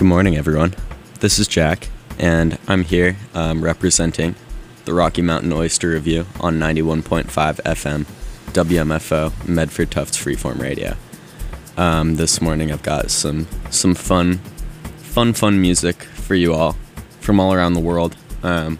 Good morning, everyone. This is Jack, and I'm here representing the Rocky Mountain Oyster Review on 91.5 FM, WMFO, Medford Tufts Freeform Radio. This morning I've got some fun music for you all from all around the world, from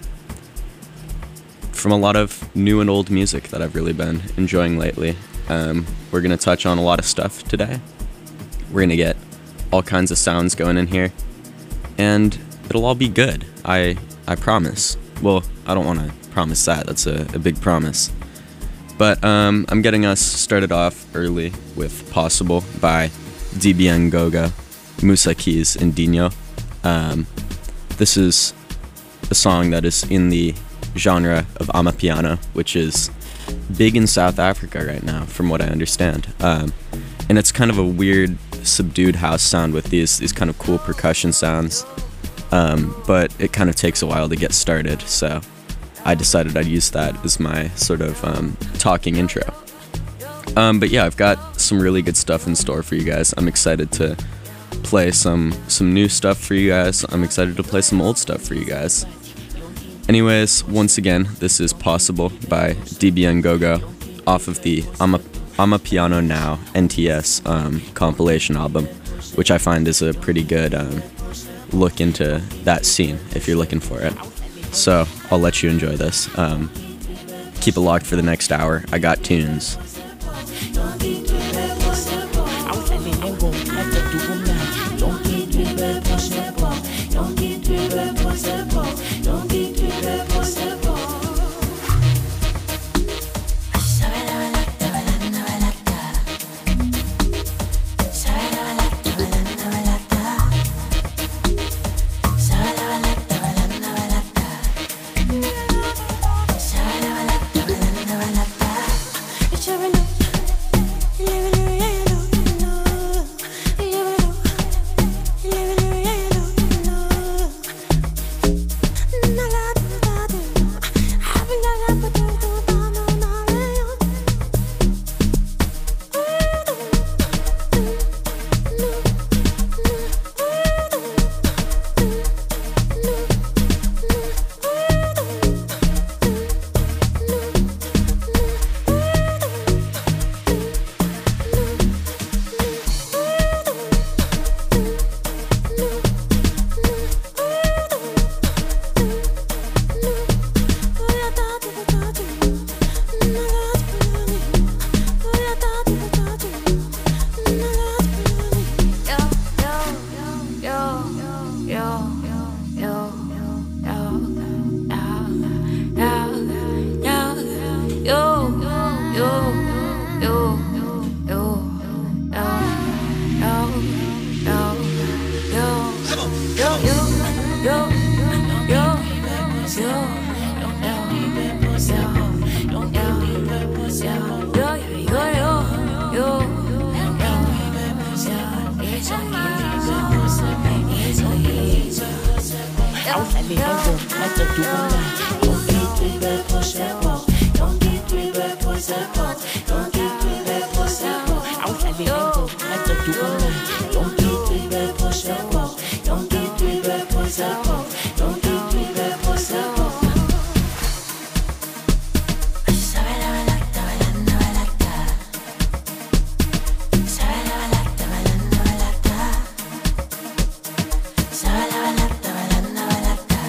a lot of new and old music that I've really been enjoying lately. We're going to touch on a lot of stuff today. We're going to get all kinds of sounds going in here, and it'll all be good. I promise. Well, I don't want to promise that. That's a big promise. But I'm getting us started off early with Possible by DBN Goga, Musa Keys, and Dino. This is a song that is in the genre of Amapiano, which is big in South Africa right now, from what I understand. And it's kind of a weird, subdued house sound with these kind of cool percussion sounds. But it kind of takes a while to get started, so I decided I'd use that as my sort of talking intro. But yeah, I've got some really good stuff in store for you guys. I'm excited to play some new stuff for you guys. I'm excited to play some old stuff for you guys. Anyways, once again, this is Possible by DBN Gogo off of the Amapiano Now NTS compilation album, which I find is a pretty good look into that scene if you're looking for it. So I'll let you enjoy this. Keep it locked for the next hour. I got tunes.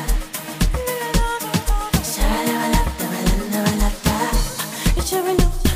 Never know.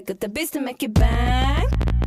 got the biz to make it bang.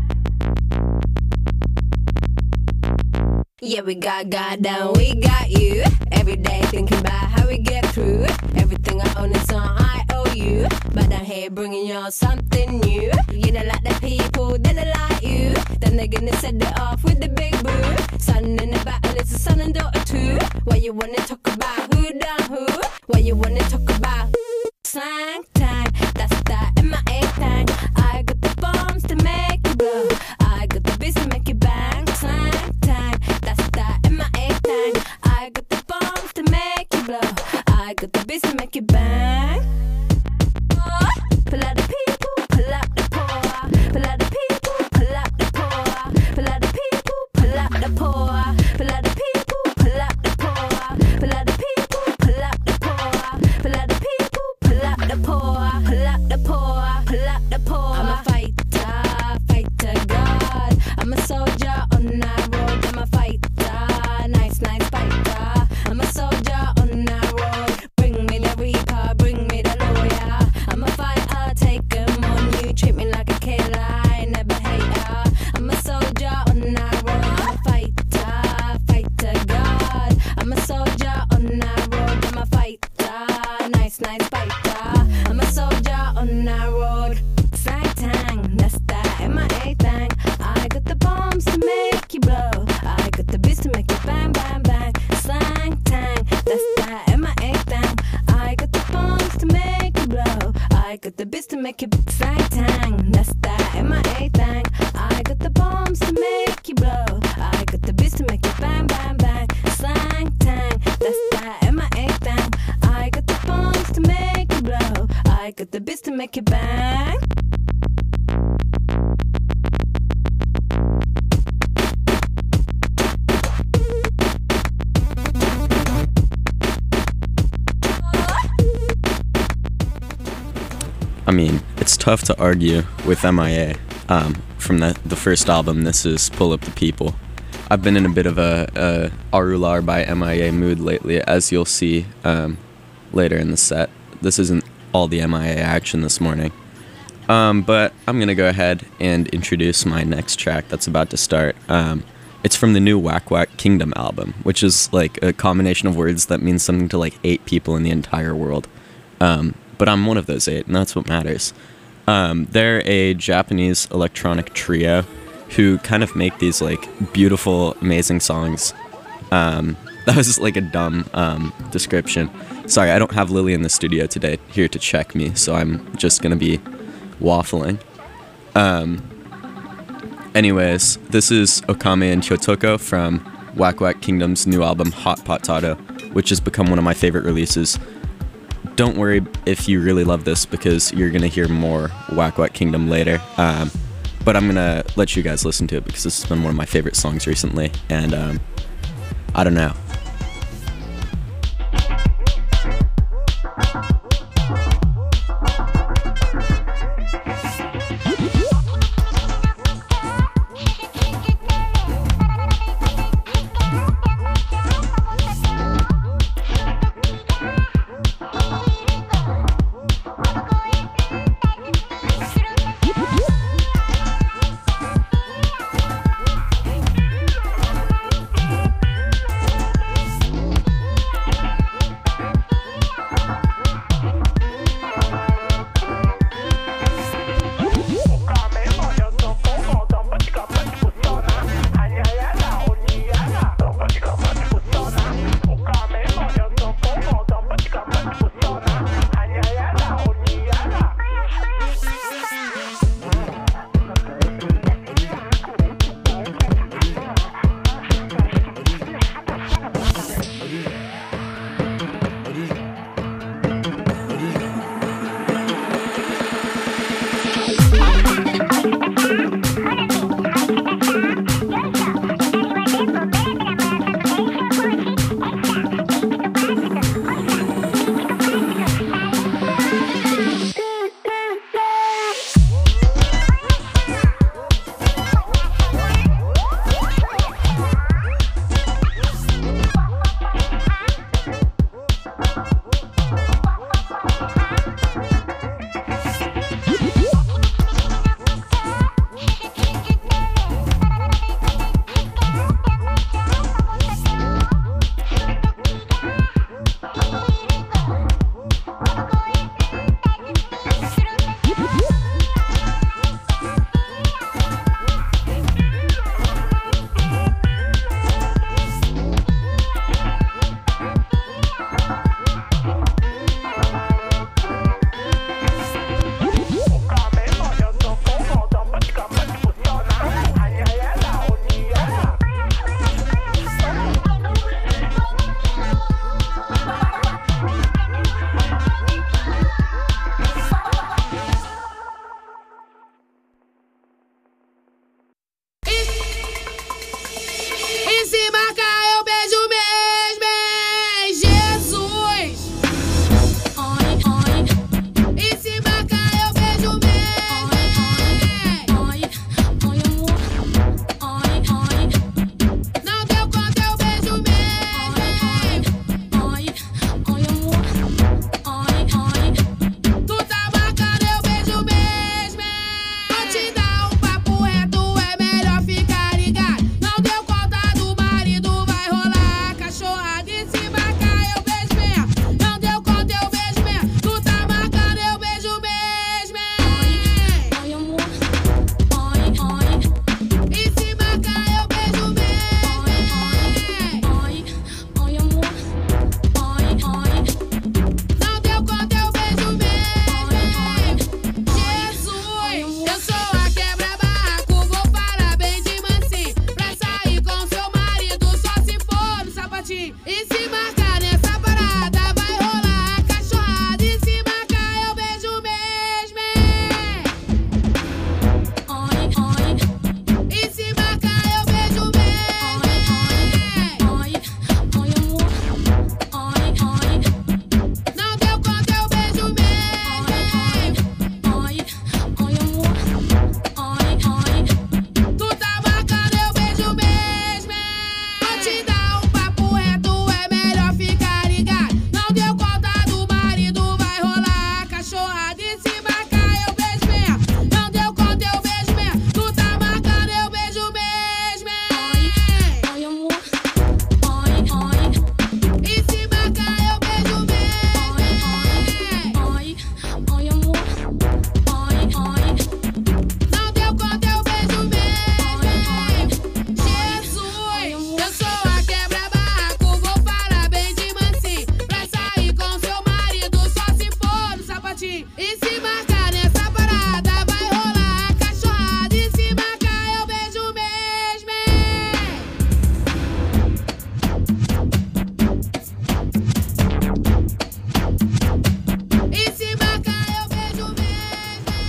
Yeah, we got God down, we got you. Every day thinking about how we get through. Everything I own is on IOU. But I'm here bringing y'all something new. You don't like the people, they don't like you. Then they're gonna set it off with the big boo. Son in the battle, it's a son and daughter too. Why you wanna talk about who done who? Why you wanna talk about slang time? That's that MIA thing. I got the bombs to make you blow. I got the biz to make you bang. Slang time. That's that MIA thing. I got the bombs to make you blow. I got the biz to make you bang. Pull out the people, pull out the poor. Pull out the people, pull out the poor. Pull out the people, pull out the poor. Pull out the people, pull out the poor. Pull out the people, pull out the poor. Pull out the people, pull out the poor. Pull out the poor, pull out the poor. I'm a fighter, fighter God. I'm a soldier on that road. I'm a fighter, nice, nice fighter. I'm a soldier on that road. Bring me the reaper, bring me the lawyer. I'm a fighter, take 'em on you. Treat me like a killer, I never hate ya. I'm a soldier on that road. I'm a fighter, fighter God. I'm a soldier on that road. I'm a fighter, nice, nice fighter. I'm a soldier on that road. Sang tang, that's that MIA thing. I got the bombs to make you blow. I got the biz to make you bang, bang, bang. Slang tang, that's that MIA thing. I got the bombs to make you blow. I got the biz to make you slang tang, that's that MIA thing. I got the bombs to make you blow. I got the biz to make you bang, bang, bang. Slang tang, that's that MIA thing. I got the bombs to make you blow. I got the biz to make you bang. I mean, it's tough to argue with MIA. From the first album, this is Pull Up the People. I've been in a bit of a Arular by MIA mood lately, as you'll see later in the set. This isn't all the MIA action this morning. But I'm going to go ahead and introduce my next track that's about to start. It's from the new Whack Whack Kingdom album, which is like a combination of words that means something to like 8 people in the entire world. But I'm one of those 8, and that's what matters. They're a Japanese electronic trio who kind of make these like beautiful, amazing songs. That was like a dumb description. Sorry, I don't have Lily in the studio today here to check me, so I'm just gonna be waffling. Anyways, this is Okame and Kyotoko from Whack Whack Kingdom's new album Hot Potato, which has become one of my favorite releases. Don't worry if you really love this, because you're gonna hear more Whack Whack Kingdom later. But I'm gonna let you guys listen to it because this has been one of my favorite songs recently, and I don't know.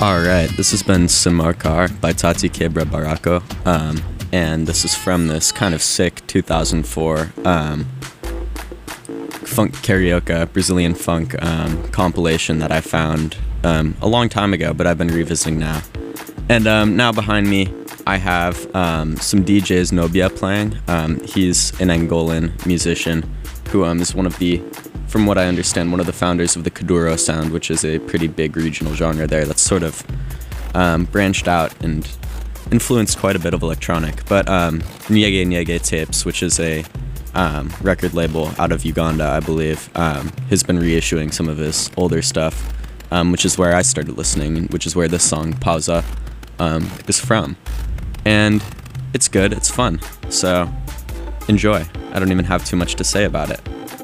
All right, this has been Simarkar by Tati Quebra Barraco, and this is from this kind of sick 2004 funk karaoke, Brazilian funk compilation that I found a long time ago, but I've been revisiting now. And now behind me, I have some DJs Nobia playing. He's an Angolan musician who is one of the, from what I understand, one of the founders of the Kuduro sound, which is a pretty big regional genre there that's sort of branched out and influenced quite a bit of electronic. But Nyege Nyege Tapes, which is a record label out of Uganda, I believe, has been reissuing some of his older stuff, which is where I started listening, which is where this song, Pausa, is from. And it's good, it's fun, so enjoy. I don't even have too much to say about it.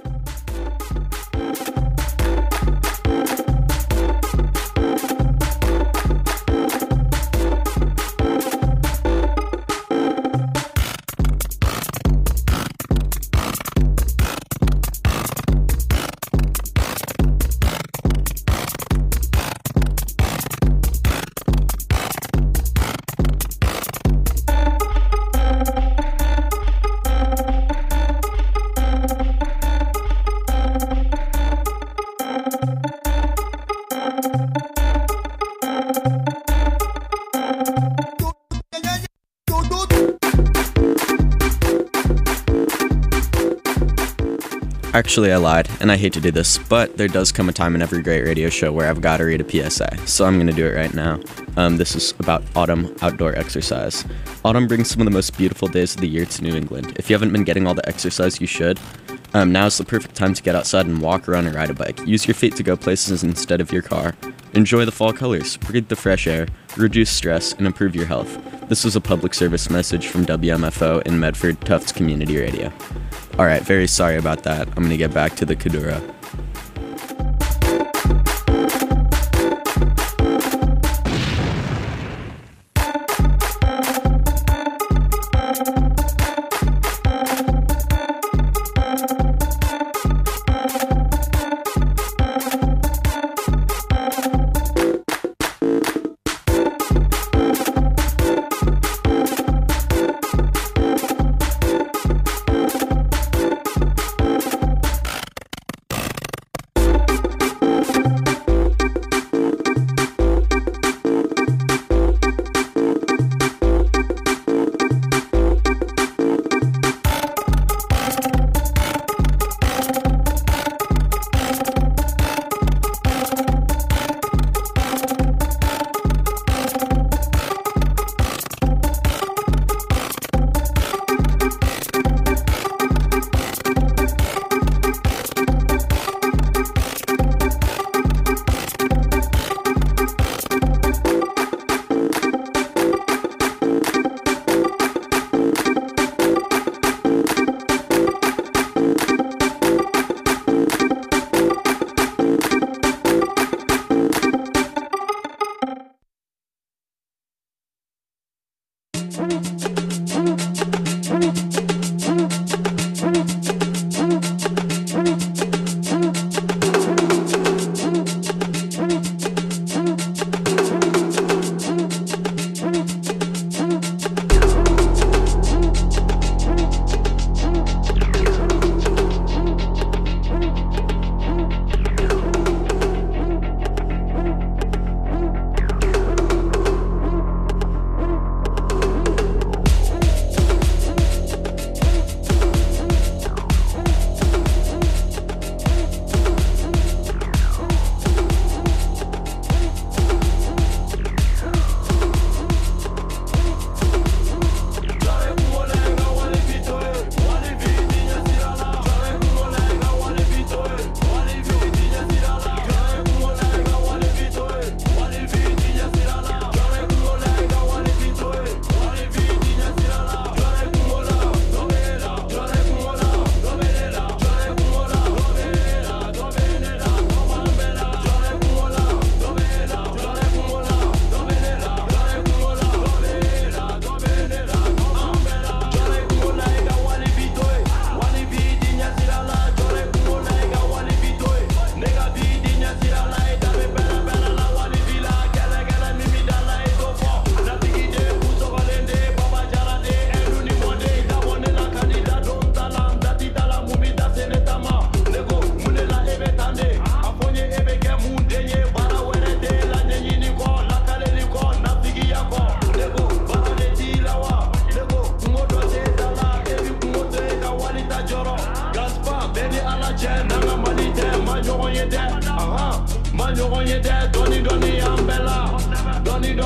Actually, I lied, and I hate to do this, but there does come a time in every great radio show where I've got to read a PSA, so I'm going to do it right now. This is about autumn outdoor exercise. Autumn brings some of the most beautiful days of the year to New England. If you haven't been getting all the exercise you should, now's the perfect time to get outside and walk, run, or ride a bike. Use your feet to go places instead of your car. Enjoy the fall colors, breathe the fresh air, reduce stress, and improve your health. This was a public service message from WMFO in Medford Tufts Community Radio. Alright, very sorry about that. I'm gonna get back to the Kuduro.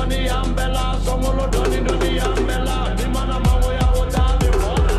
doni ambela, somolo doni ambela, ni mana mawo ya ota de bona.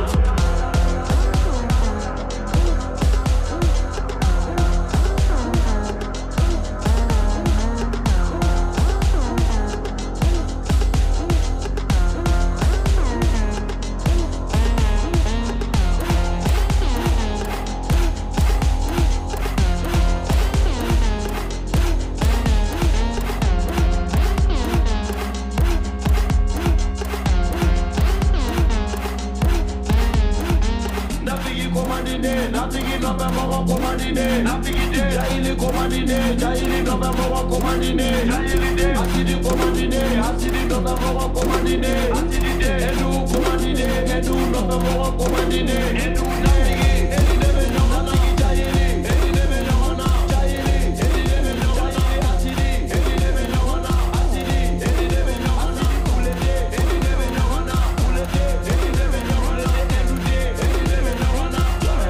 Napigi no be mo komandine, napigi de, jaili komandine, jaili no be mo komandine, jaili de, asidi komandine, asidi no be mo komandine, asidi de, edu komandine, edu no be mo komandine, edu napigi, edi de be no na, jaili, edi de be no na, jaili, edi de be no na, asidi, edi de be no na, asidi, edi de be no na, kulete, edi de be no na, kulete, edi de be no na, edu de, edi de be no na.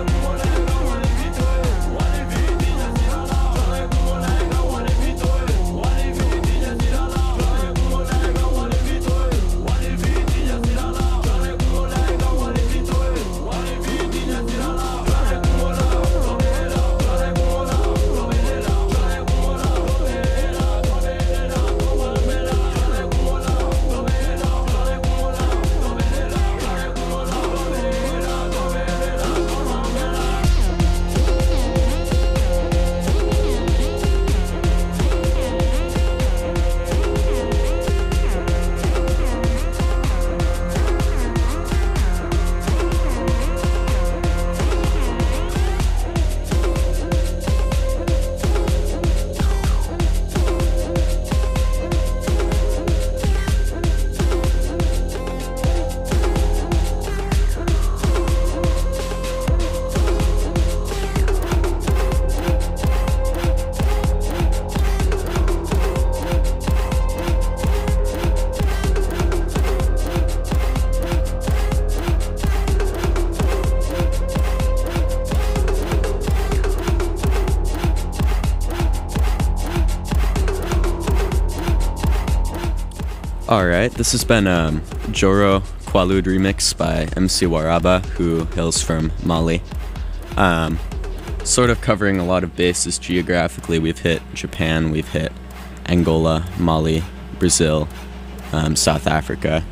Alright, this has been Joro Qualud remix by MC Waraba, who hails from Mali. Sort of covering a lot of bases geographically. We've hit Japan, we've hit Angola, Mali, Brazil, South Africa,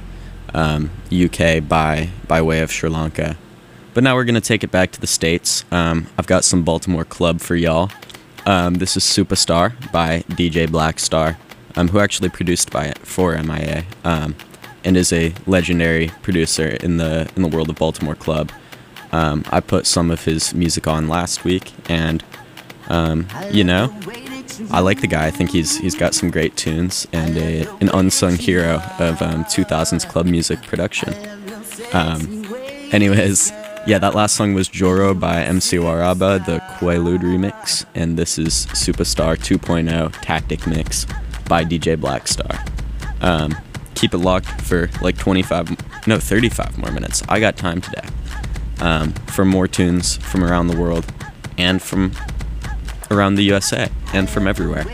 UK by way of Sri Lanka. But now we're going to take it back to the States. I've got some Baltimore club for y'all. This is Superstar by DJ Blackstar. Who actually produced for MIA, and is a legendary producer in the world of Baltimore club. I put some of his music on last week, and you know, I like the guy. I think he's got some great tunes and an unsung hero of 2000s club music production. Anyways, yeah, that last song was Joro by MC Waraba, the Quaalude remix, and this is Superstar 2.0 Tactic Mix by DJ Blackstar. Keep it locked for like 35 more minutes. I got time today. For more tunes from around the world and from around the USA and from everywhere.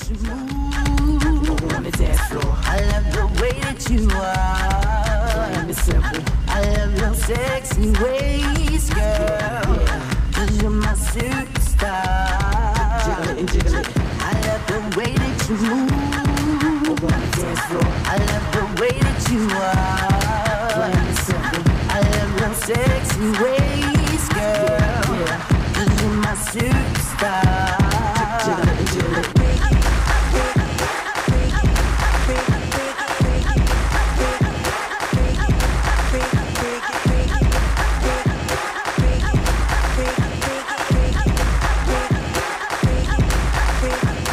I love the way that you are. I love your sexy ways, girl. 'Cause you're my superstar.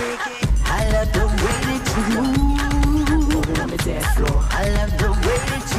I love the way that you move. I love the way that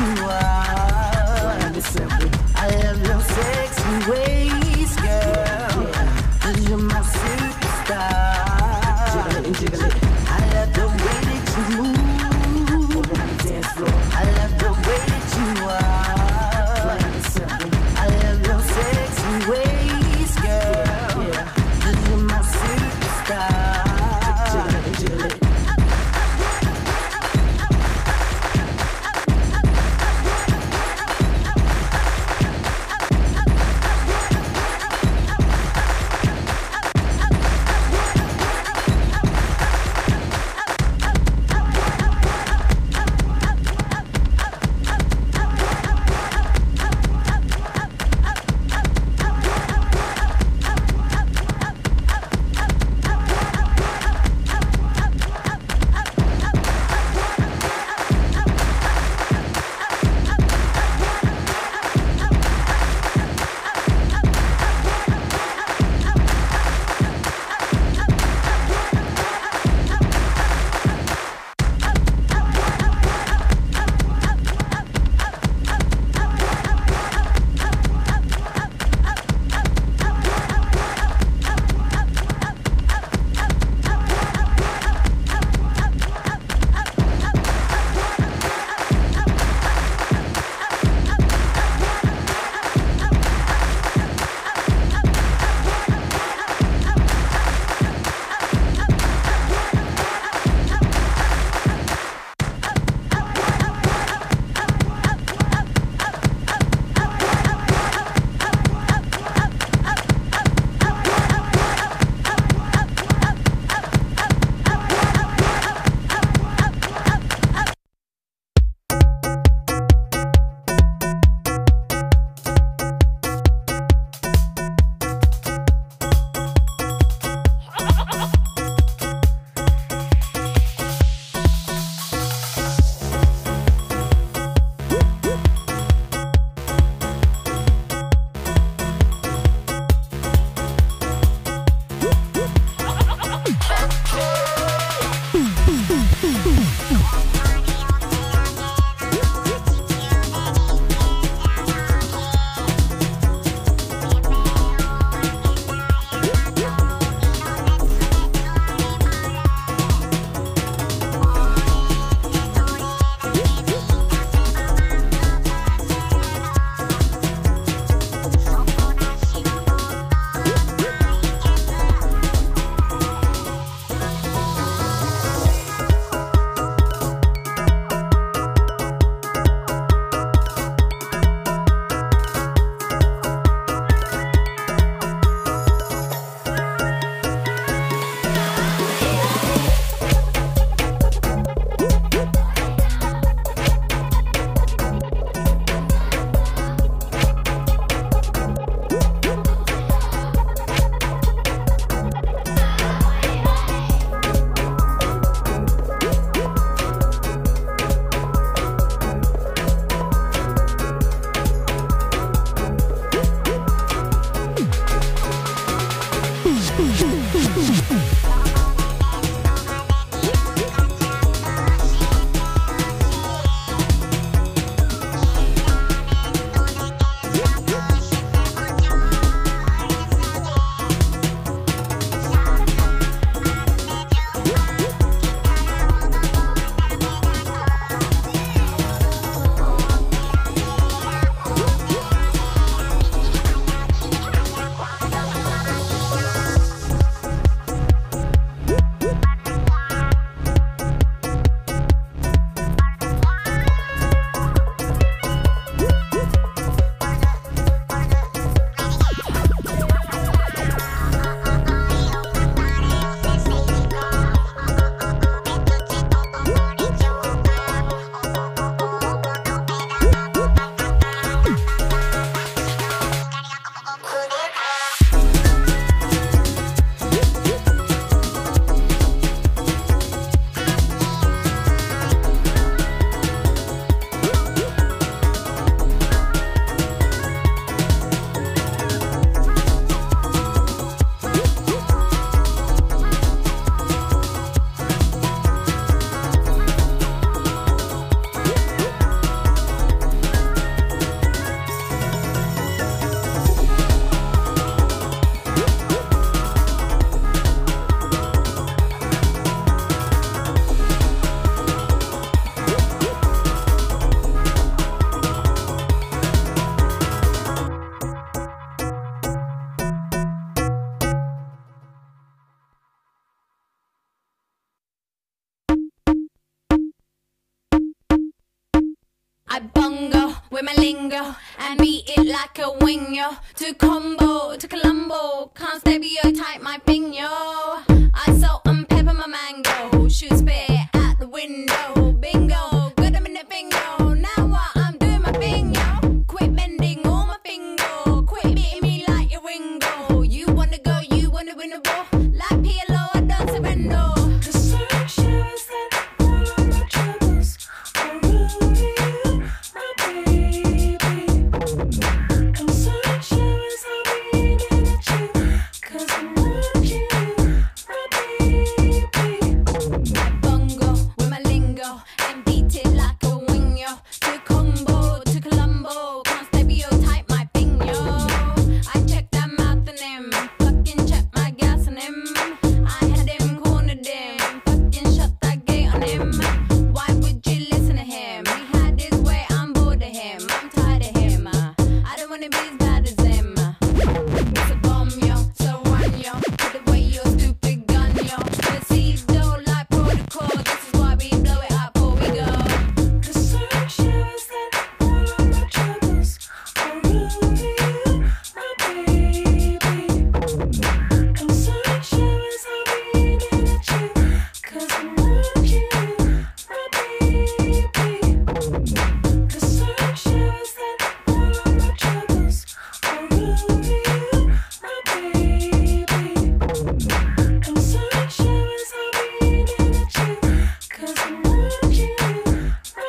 bongo with my lingo and beat it like a wing, yo. To combo, to Colombo, can't stereotype my thing, yo. I salt and pepper my mango, shoot spit out the window, bingo, good I'm in the bingo. Now what I'm doing my thing, yo. Quit bending all my finger, quit beating me like your Ringo. You wanna go, you wanna win the war, like PLO, I don't surrender. The sun shows that all of my troubles are over you, my baby. The sun shows I'm leaning at you, 'cause I want you, my baby. Bongo with my lingo and beat it like a wing, yo. To combo, to Colombo, can't stereotype my thing, yo. I check that mouth on him, fucking check my gas on him. I had him cornered him, fucking shut that gate on him. Why would you listen to him? He had his way, I'm bored of him, I'm tired of him. I don't wanna be as bad as him. It's a bomb, yo, so run, yo. Put away your stupid gun, yo. Tuxedo like protocol, this is why we blow it up before we go. The sun shows that all of my troubles are over you, my baby. The sun shows I'm leaning at you, 'cause I want you, my baby. The sun shows that all of my troubles are over you, my baby. The sun shows I'm leaning at you, 'cause I want you, my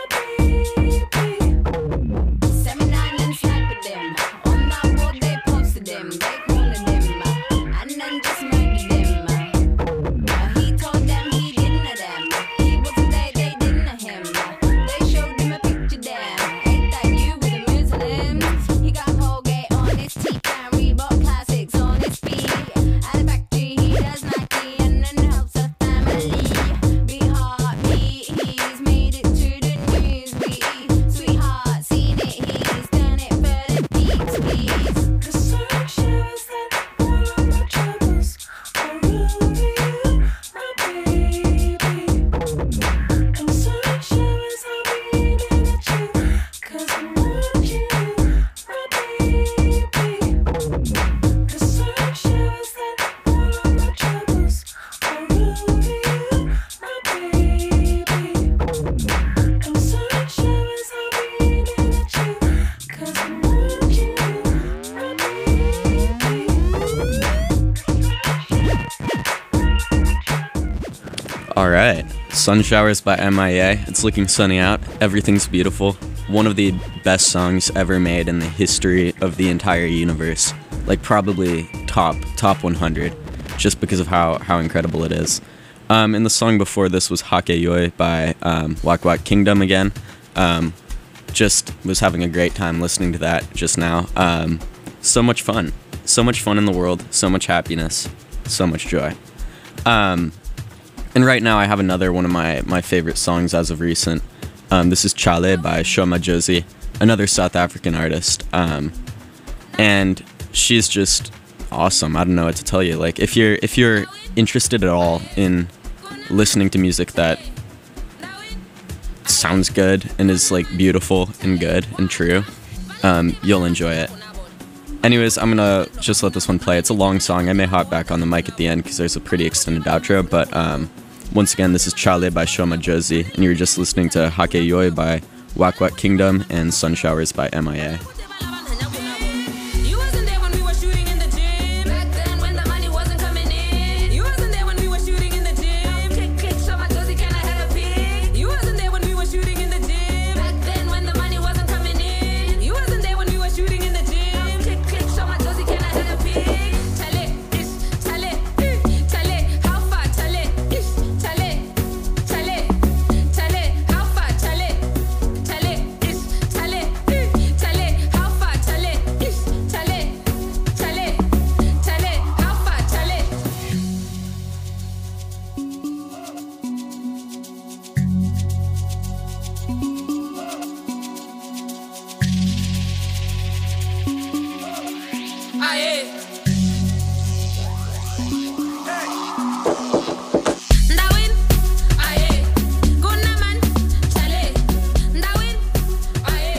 baby. 79 and sniped him. On that wall they posted him. They cornered him. And then just murdered him. He told them he didn't know them. He wasn't there, they didn't know him. They showed him a picture there. Ain't that you with the Muslims? He got Colgate on his teeth and Reebok classics on his feet. At the factory he does Nike and then helps the family. Be heartbeat, he's made it to the news. We sweetheart seen it, he's done it for the peeps, please. The sun shows that all of my troubles are over you, my baby. The sun shows I'm leaning at you, 'cause I want you, my baby. The sun shows that all of my troubles are over you, my baby. The sun shows I'm leaning at you, 'cause I want you, my baby. All right, Sun Showers by MIA. It's looking sunny out. Everything's beautiful. One of the best songs ever made in the history of the entire universe. Like probably top 100, just because of how incredible it is. And the song before this was Hakeyoi by Wak Wak Kingdom again. Just was having a great time listening to that just now. So much fun in the world, so much happiness, so much joy. And right now I have another one of my favorite songs as of recent. This is Chale by Shoma Josie, another South African artist. And she's just awesome. I don't know what to tell you. Like if you're interested at all in listening to music that sounds good and is like beautiful and good and true, you'll enjoy it. Anyways, I'm gonna just let this one play. It's a long song. I may hop back on the mic at the end because there's a pretty extended outro, but once again, this is Chale by Shoma Josie, and you were just listening to Hakeyoi by Wak Wak Kingdom and Sun Showers by MIA. You wasn't there when we were shooting in the gym. Back then when the money wasn't coming in. You wasn't there when we were shooting in the gym. Click, click, show my Josie, can I have a pic? You wasn't there when we were shooting in the gym. Back then when the money wasn't coming in. You wasn't there when we were shooting in the gym. Click, click, show my Josie, can I have a pic? Chale, ish, chale, chale, how far? Chale, ish, chale, chale, chale, how far? Chale, chale, ish, chale, chale, how far? Chale, ish, chale, chale, chale, how far? Chale. Aye. Ndawin, aye, gonna man, chale. Ndawin, aye,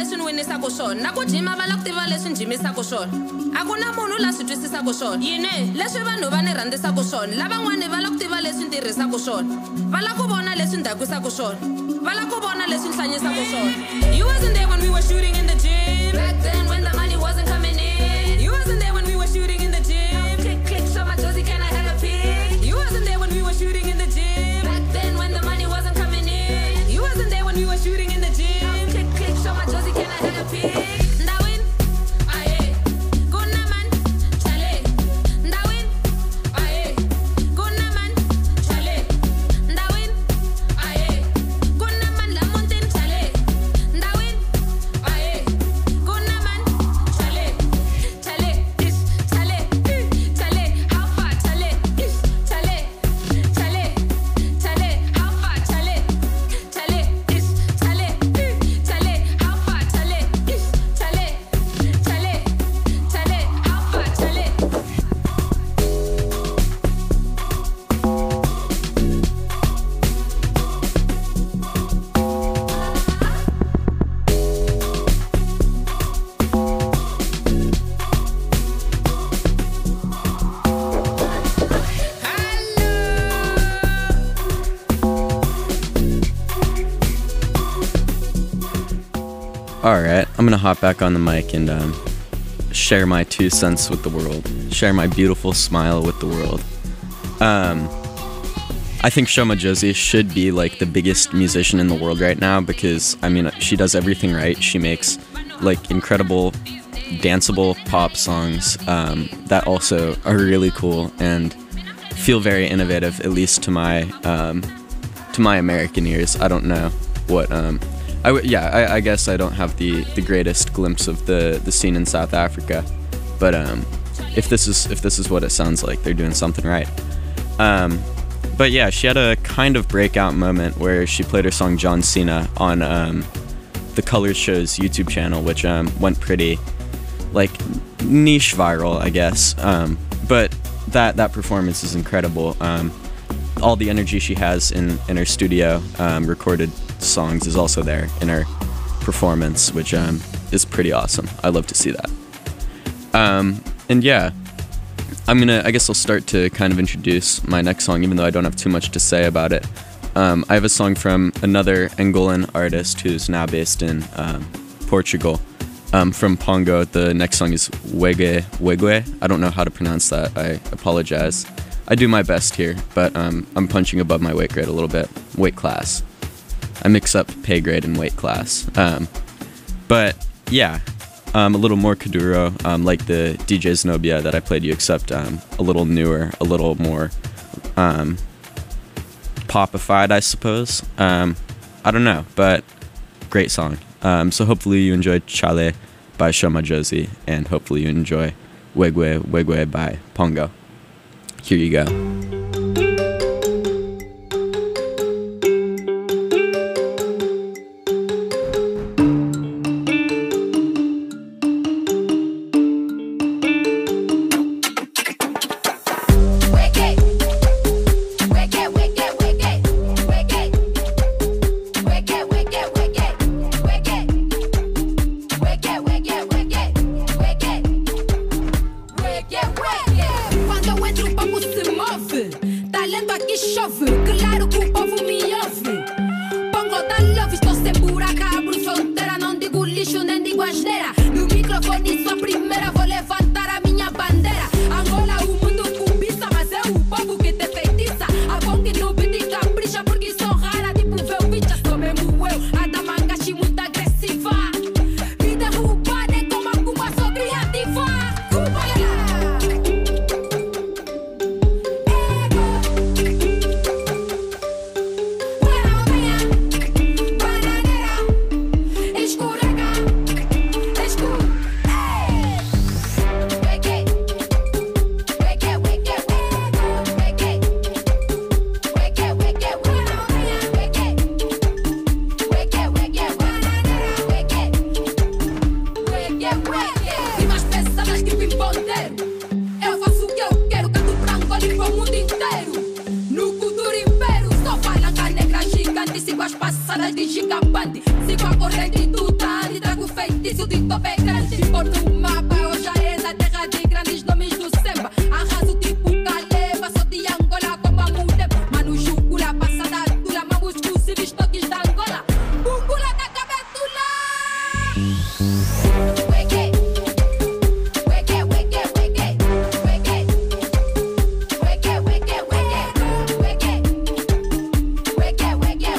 leswi winisaka swona na ku jima va la ku tiva leswi jimisaka swona a ku na munhu la swi twisisaka swona yini leswi vanhu va ni rhandzisaka swona lavan'wani va la ku tiva leswi tirhisaka swona va la ku vona leswi ndakwisaka swona va la ku vona leswi hlanyisaka swona. You wasn't there when we were shooting in the gym back then when the money wasn't coming in. You wasn't there when we were shooting in the gym. Click click show my Josie can I have a pic. You wasn't there when we were shooting in the gym back then when the money wasn't coming in. You wasn't there when we were shooting in the gym. Click click show my Josie can I have a pic. Ndawin aye gonna man chale ndawin aye gonna man chale ndawin aye gonna man la mountain chale ndawin aye gonna man chale chale ish chale chale how far chale ish chale chale chale how far chale chale ish chale chale how far chale ish chale chale chale how far chale. All right, I'm gonna hop back on the mic and share my 2 cents with the world, share my beautiful smile with the world. I think Shoma Josie should be like the biggest musician in the world right now because I mean she does everything right. She makes like incredible danceable pop songs that also are really cool and feel very innovative, at least to my American ears. I don't know what I guess I don't have the greatest glimpse of the scene in South Africa, but if this is what it sounds like, they're doing something right. But yeah, she had a kind of breakout moment where she played her song John Cena on the Colors Show's YouTube channel, which went pretty like niche viral, I guess. But that performance is incredible. All the energy she has in her studio recorded songs is also there in her performance, which is pretty awesome. I love to see that. And yeah, I guess I'll start to kind of introduce my next song, even though I don't have too much to say about it. I have a song from another Angolan artist who's now based in Portugal, from Pongo. The next song is Wege Wegwe. I don't know how to pronounce that. I apologize. I do my best here, but I'm punching above my weight grade a little bit. Weight class. I mix up pay grade and weight class. But yeah, a little more Kuduro, like the DJ Znobia that I played you, except a little newer, a little more popified, I suppose. I don't know, but great song. So hopefully you enjoyed Chale by Shoma Josie, and hopefully you enjoy Wegwe Wegwe by Pongo. Here you go. Quando eu entro o povo se move. Talento aqui chove, claro que o povo me ouve. Pongo da love, estou sem buraca, abro fronteira. Não digo lixo, nem digo asneira. No microfone sou a primeira, vou levantar a minha bandeira. Angola, o mundo cobiça, mas é o povo que te feitiça. A bom que no beat capricha, porque sou rara, tipo velvicha. Sou mesmo eu, a da mangachi muito agressiva. Me derrubar é como a Cuba sobre a diva. Cuba, fudito bem grande. Por no mapa, hoje és a terra de grandes nomes do samba. Arraso tipo Caleba, sou de Angola como a Mudem. Mano, Jugula, passada dura, mamos possíveis toques da Angola. Bungula da cabetula. Wege, wege, wege, wege, wege, wege, wege, wege, wege, wege, wege,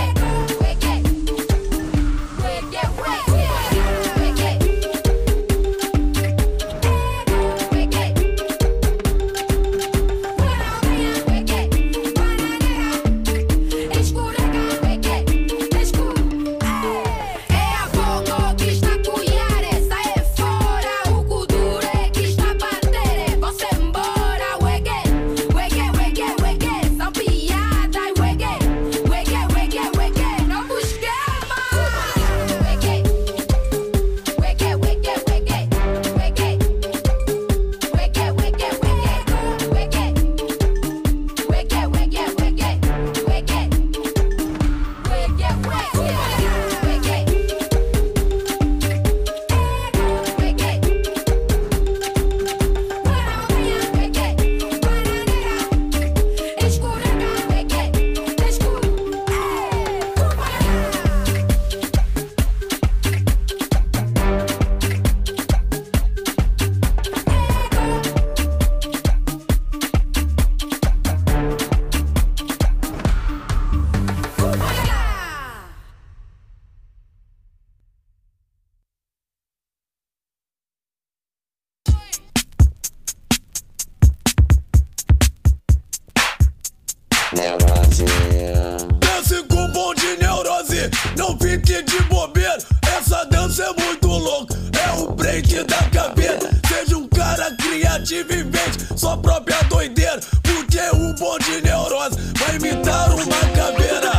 é a fogo que está a cunhar, sai fora, o cultura é que está a bater, você embora, wege, wege, wege, wege, são piadas, wege, wege, wege, wege, não busquema, wege, wege, wege, wege, wege, wege, wege, wege, wege, Dance com bonde neurose, não fique de bobeira. Essa dança é muito louca, é o break da caveira. Seja um cara criativo e invente sua própria doideira. Porque o bonde neurose vai imitar uma caveira.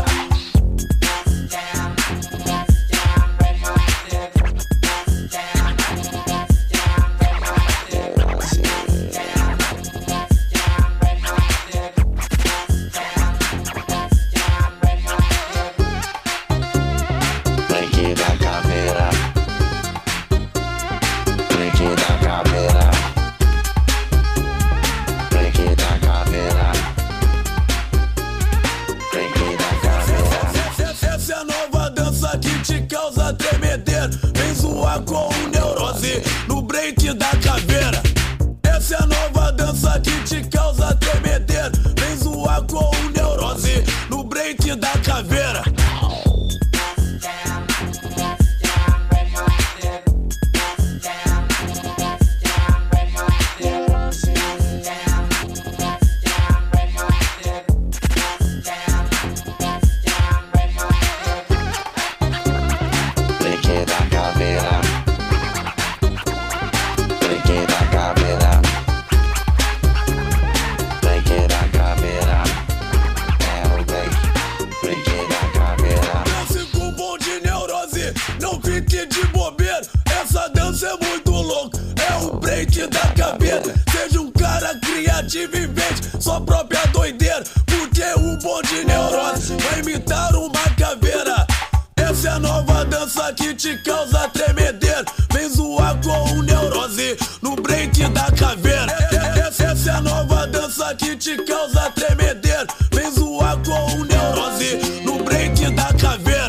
Essa é a nova dança que te causa tremedeira. Vem zoar com o neurose no break da caveira. Essa é a nova dança que te causa tremedeira. Vem zoar com o neurose no break da caveira. Dance com bonde neurose, não fique de bobeira. Essa dança é muito louca, é o break da caveira. Seja um cara criativo e invente sua própria doideira. Porque o bonde neurose vai imitar uma caveira. Essa é a nova dança que te causa tremedeira. Vem zoar com o neurose no break da caveira. Essa é a nova dança que te causa tremedeira. Vem zoar com o neurose no break da caveira.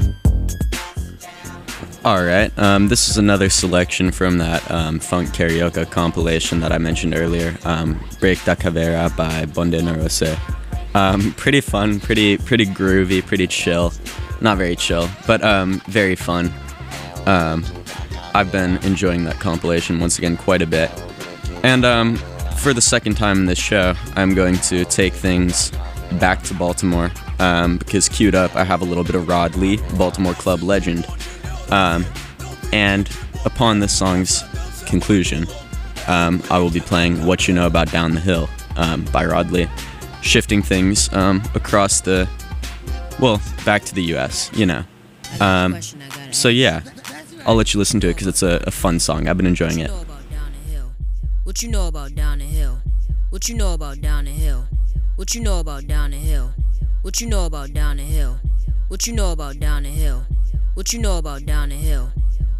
Alright, this is another selection from that funk karaoke compilation that I mentioned earlier, Break da Caveira by Bonde Neurose. Pretty fun, pretty groovy, pretty chill. Not very chill, but very fun. I've been enjoying that compilation once again quite a bit. And for the second time in this show, I'm going to take things back to Baltimore, because queued up I have a little bit of Rod Lee, Baltimore club legend. And upon this song's conclusion, I will be playing What You Know About Down the Hill by Rod Lee, shifting things across back to the US, you know. So yeah, I'll let you listen to it because it's a fun song. I've been enjoying it. What you know about down the hill? What you know about down the hill? What you know about down the hill? What you know about down the hill? What you know about down the hill? What you know about down the hill?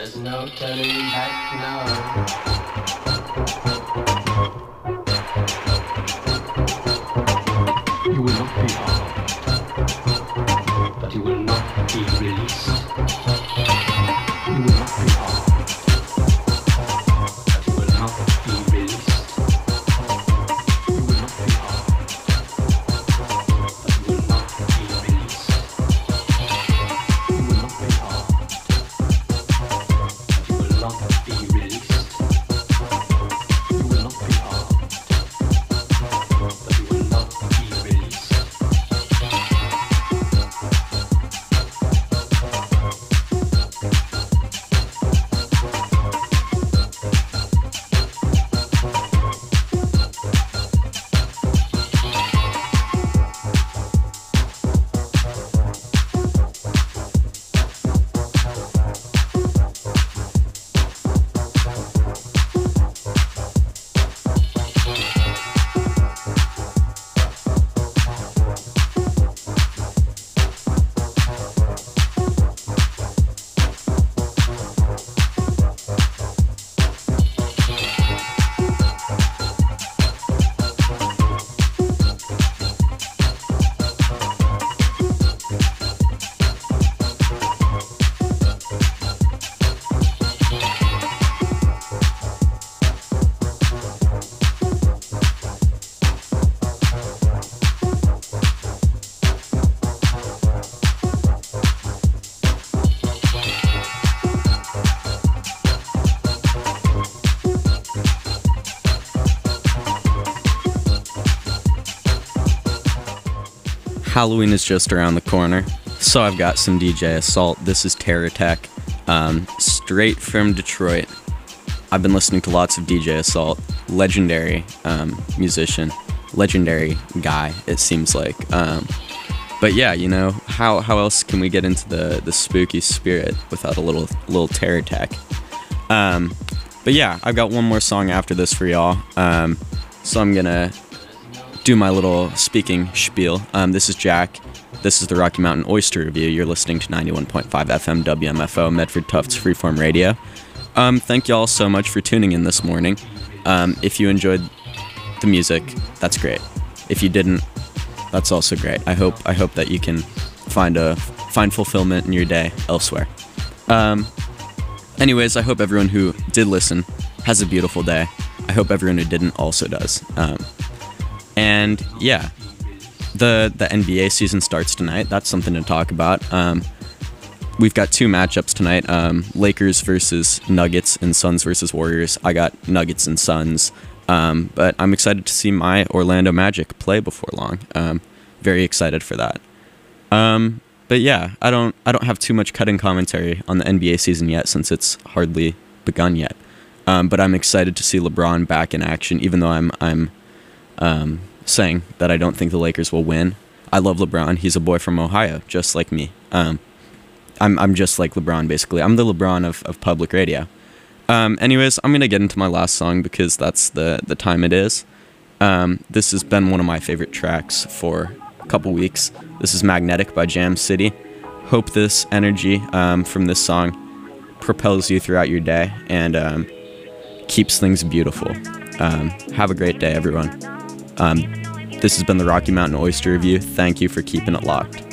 There's no turning back now. You will not be harmed, but you will not be released. You will not be harmed, but you will not be released. You will not be harmed, but you will not be released. You will not be harmed, but you will not be released. You will not be harmed, but you will not be released. Halloween is just around the corner, so I've got some DJ Assault. This is Terror Tech, straight from Detroit. I've been listening to lots of DJ Assault, legendary musician, legendary guy, it seems like. But yeah, you know, how else can we get into the spooky spirit without a little Terror Tech? But yeah, I've got one more song after this for y'all, so I'm gonna do my little speaking spiel. This is Jack. This is the Rocky Mountain Oyster Review. You're listening to 91.5 FM WMFO, Medford Tufts Freeform Radio. Thank y'all so much for tuning in this morning. If you enjoyed the music, that's great. If you didn't, that's also great. I hope that you can find fulfillment in your day elsewhere. Anyways, I hope everyone who did listen has a beautiful day. I hope everyone who didn't also does. And yeah, the NBA season starts tonight. That's something to talk about. We've got two matchups tonight, Lakers versus Nuggets and Suns versus Warriors. I got Nuggets and Suns, but I'm excited to see my Orlando Magic play before long. Very excited for that. But yeah, I don't have too much cutting commentary on the NBA season yet, since it's hardly begun yet. But I'm excited to see LeBron back in action, even though I'm saying that I don't think the Lakers will win. I love LeBron. He's a boy from Ohio, just like me. I'm just like LeBron, basically. I'm the LeBron of public radio. Anyways, I'm going to get into my last song because that's the time it is. This has been one of my favorite tracks for a couple weeks. This is Magnetic by Jam City. Hope this energy from this song propels you throughout your day and keeps things beautiful. Have a great day, everyone. This has been the Rocky Mountain Oyster Review. Thank you for keeping it locked.